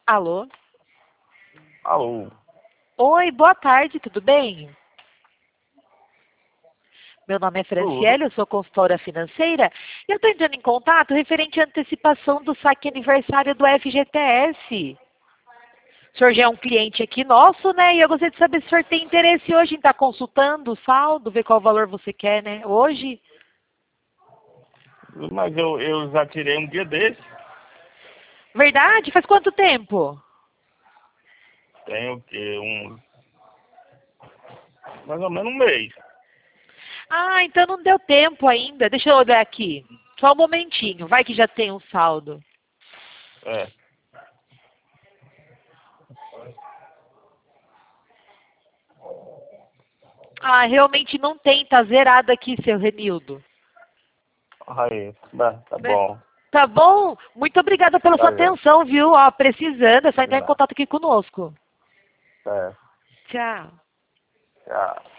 Alô? Alô? Oi, boa tarde, tudo bem? Meu nome é Tudo? Franciele, eu sou consultora financeira e eu estou entrando em contato referente à antecipação do saque aniversário do FGTS. O senhor já é um cliente aqui nosso, né? E eu gostaria de saber se o senhor tem interesse hoje em estar consultando o saldo, ver qual valor você quer, né? Hoje? Mas eu já tirei um dia desse. Verdade? Faz quanto tempo? Tenho o quê? Mais ou menos um mês. Ah, então não deu tempo ainda. Deixa eu olhar aqui. Só um momentinho, vai que já tem um saldo. É. Ah, realmente não tem, tá zerado aqui, seu Renildo. Aí, tá Né? bom. Tá bom? Muito obrigada pela sua Tá, já. atenção, viu? Ó, precisando, é só entrar em Não. contato aqui conosco. É. Tchau. Já.